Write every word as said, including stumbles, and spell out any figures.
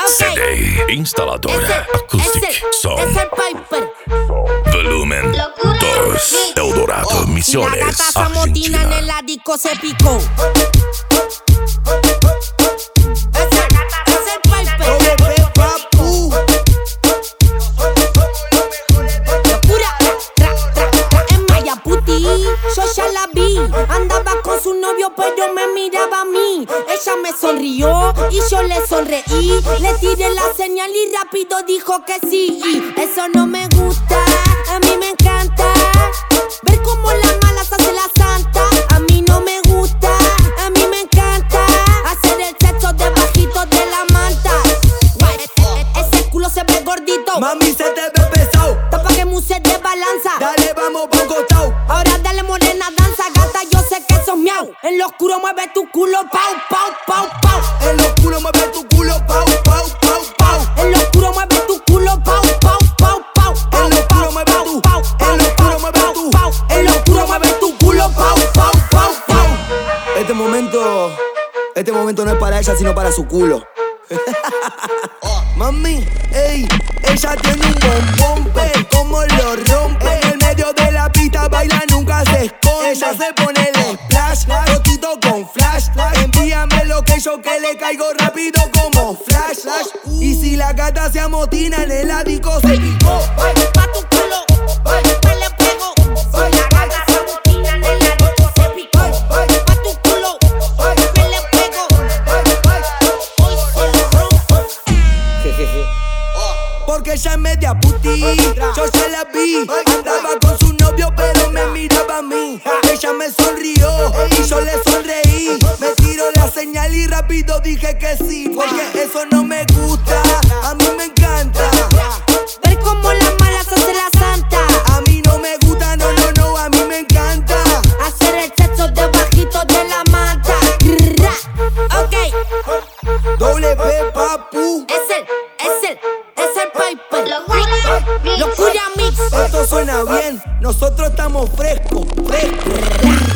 C D, instaladora, acoustic, som, volumen dos, Eldorado, Misiones, La gata Samotina Argentina. en el ático se picó. Yo ya la vi, andaba con su novio pero me miraba a mí. Ella me sonrió y yo le sonreí. Le tiré la señal y rápido dijo que sí. Y eso no me gusta, a mí me encanta ver cómo las malas hace la santa. A mí no me gusta, a mí me encanta hacer el sexo debajito de la manta. Ese culo se ve gordito, mami, se te ve pesado. tapa que muse de balanza. Dale, vamos pa' un costado. Ahora dale morena, danza, gata, yo sé que sos miau. En lo oscuro mueve tu culo, pau, pau, pau, pau. En lo oscuro mueve tu culo, pau, pau, pau, pau. En lo oscuro mueve tu culo, pau, pau, pau, pau. En lo oscuro mueve tu, en lo oscuro mueve tu, en lo oscuro mueve tu culo, pau, pau, pau, pau. Este momento, este momento no es para ella, sino para su culo. Mami, ey, ella tiene un bombón, pe, como lo rompe. En el medio de la pista baila, nunca se esconde. Ella se pone el splash, rotito con flash. Envíame lo que yo que le caigo rápido como flash. Y si la gata se amotina en el ático se picó. Pa' tu culo, me le pego. Si la gata se amotina en el ático se picó. Pa' tu culo, me le pego. Hoy se lo rompo. Porque ella es media puti, yo ya la vi. Andaba con su novio pero me miraba a mí. Ella me sonrió y yo le sonreí. Me tiró la señal y rápido dije que sí. Porque eso no me gusta, a mí me encanta Ver cómo las malas hace la santa. A mí no me gusta, no, no, no, a mí me encanta Hacer el sexo debajito de la manta. Ok, Doble P, papu. es el, es el, es el Piper. Locura Mix. Esto suena bien, nosotros estamos frescos, frescos.